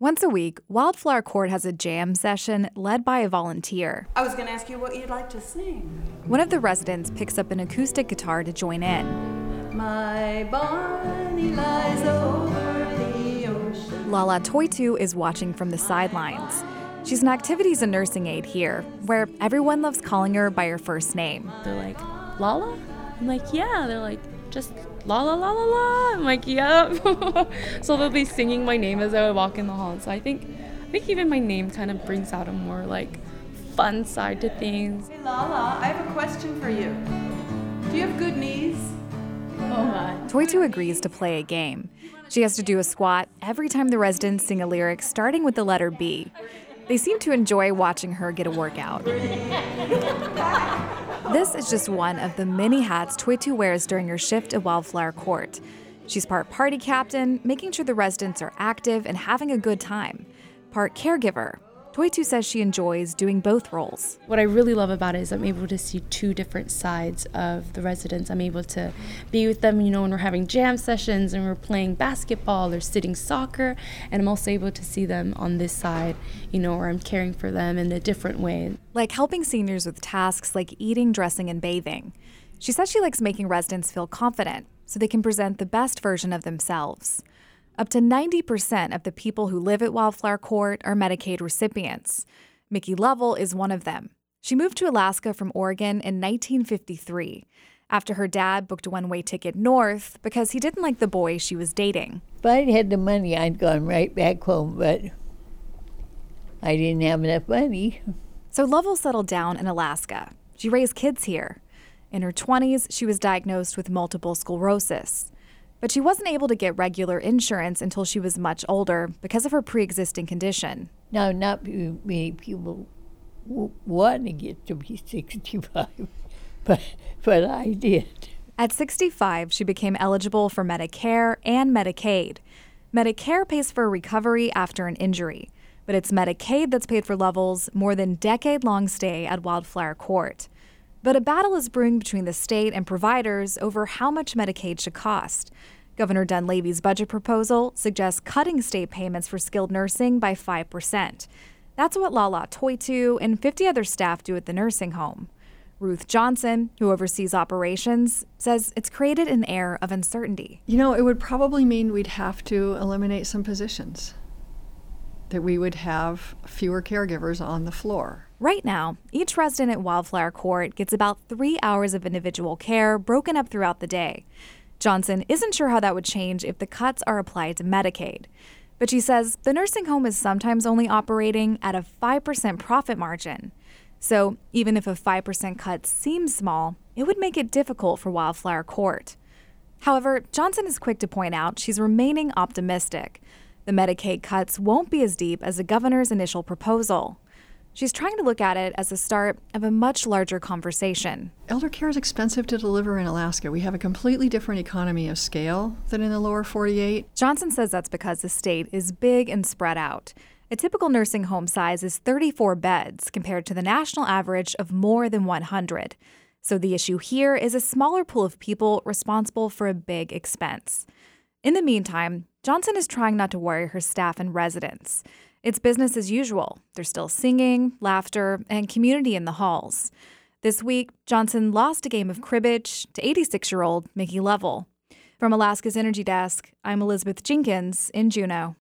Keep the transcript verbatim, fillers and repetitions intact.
Once a week, Wildflower Court has a jam session led by a volunteer. I was going to ask you what you'd like to sing. One of the residents picks up an acoustic guitar to join in. My Barney lies over the ocean. Lala Toitu is watching from the sidelines. She's an activities and nursing aide here, where everyone loves calling her by her first name. They're like, Lala? I'm like, yeah. They're like, just la la la la la. I'm like, yep. So they'll be singing my name as I walk in the hall. So I think, I think even my name kind of brings out a more like fun side to things. Hey Lala, I have a question for you. Do you have good knees? Oh my. Toitu agrees to play a game. She has to do a squat every time the residents sing a lyric starting with the letter B. They seem to enjoy watching her get a workout. This is just one of the many hats Toitu wears during her shift at Wildflower Court. She's part party captain, making sure the residents are active and having a good time. Part caregiver. Toitu says she enjoys doing both roles. What I really love about it is I'm able to see two different sides of the residents. I'm able to be with them, you know, when we're having jam sessions and we're playing basketball or sitting soccer. And I'm also able to see them on this side, you know, where I'm caring for them in a different way. Like helping seniors with tasks like eating, dressing, and bathing. She says she likes making residents feel confident so they can present the best version of themselves. Up to ninety percent of the people who live at Wildflower Court are Medicaid recipients. Mickey Lovell is one of them. She moved to Alaska from Oregon in nineteen fifty-three, after her dad booked a one-way ticket north because he didn't like the boy she was dating. If I'd had the money, I'd gone right back home, but I didn't have enough money. So Lovell settled down in Alaska. She raised kids here. In her twenties, she was diagnosed with multiple sclerosis. But she wasn't able to get regular insurance until she was much older because of her pre-existing condition. Now, not many people w- want to get to be sixty-five, but, but I did. At sixty-five, she became eligible for Medicare and Medicaid. Medicare pays for recovery after an injury, but it's Medicaid that's paid for Lovell's more than decade-long stay at Wildflower Court. But a battle is brewing between the state and providers over how much Medicaid should cost. Governor Dunleavy's budget proposal suggests cutting state payments for skilled nursing by five percent. That's what Lala Toitu and fifty other staff do at the nursing home. Ruth Johnson, who oversees operations, says it's created an air of uncertainty. You know, it would probably mean we'd have to eliminate some positions, that we would have fewer caregivers on the floor. Right now, each resident at Wildflower Court gets about three hours of individual care broken up throughout the day. Johnson isn't sure how that would change if the cuts are applied to Medicaid. But she says the nursing home is sometimes only operating at a five percent profit margin. So even if a five percent cut seems small, it would make it difficult for Wildflower Court. However, Johnson is quick to point out she's remaining optimistic. The Medicaid cuts won't be as deep as the governor's initial proposal. She's trying to look at it as the start of a much larger conversation. Elder care is expensive to deliver in Alaska. We have a completely different economy of scale than in the lower forty-eight. Johnson says that's because the state is big and spread out. A typical nursing home size is thirty-four beds compared to the national average of more than one hundred. So the issue here is a smaller pool of people responsible for a big expense. In the meantime, Johnson is trying not to worry her staff and residents. It's business as usual. There's still singing, laughter, and community in the halls. This week, Johnson lost a game of cribbage to eighty-six-year-old Mickey Lovell. From Alaska's Energy Desk, I'm Elizabeth Jenkins in Juneau.